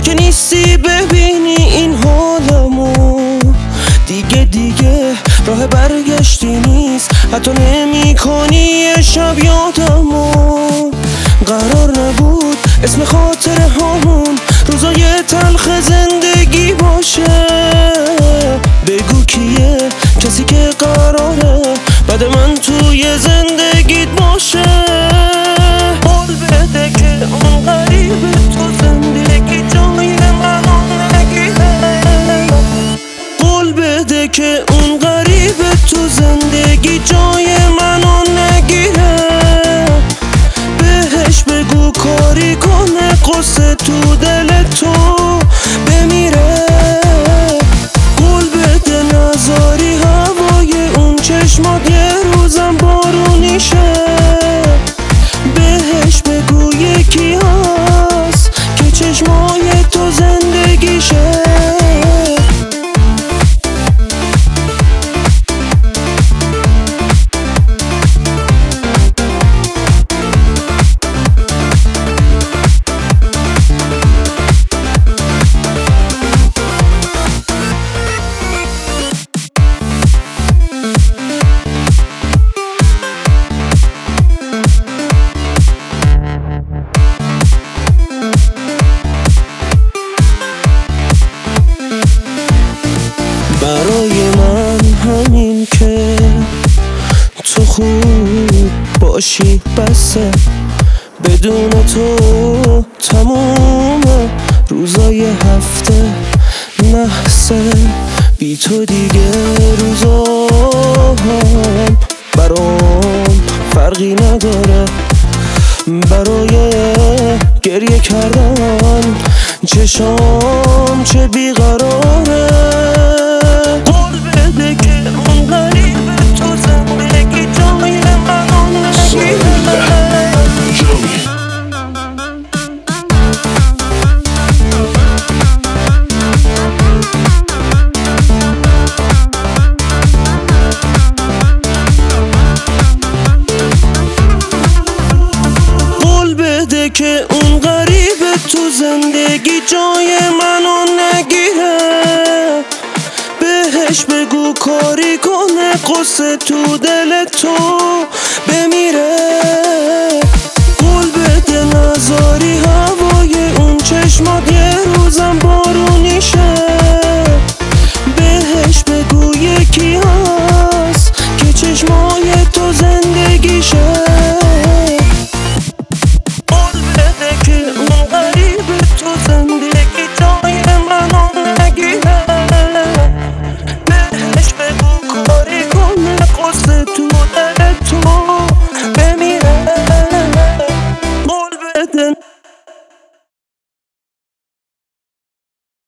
که نیستی ببینی این حالمو. دیگه راه برگشتی نیست، حتی نمی کنی یه شب یادمو. قرار نبود اسم خاطر همون روزای تلخ زندگی باشه. بگو کیه کسی که قراره بعد من توی زندگیت باشه. قول بده که اون غریبه تو زندگی جای منو نگیره. قول بده که اون غریبه تو زندگی جای منو نگیره. بهش بگو کاری کنه قصه تو دل تو بمیره. قول بده نذاری هوای اون چشمات یه روزم بارونیشه. بهش بگو یکی هست که چشمای تو زندگیشه. برای من همین که تو خوب باشی بسه. بدون تو تموم روزای هفته نحسه. بی تو دیگه روزام برام فرقی نداره. برای گریه کردن چشام چه بیقراره. قول بده که اون غریبه تو زندگی جای منو نگیره. قول بده که اون غریبه تو زندگی جای منو نگیره. بهش بگو کاری کنه قصه تو دل تو بمیره.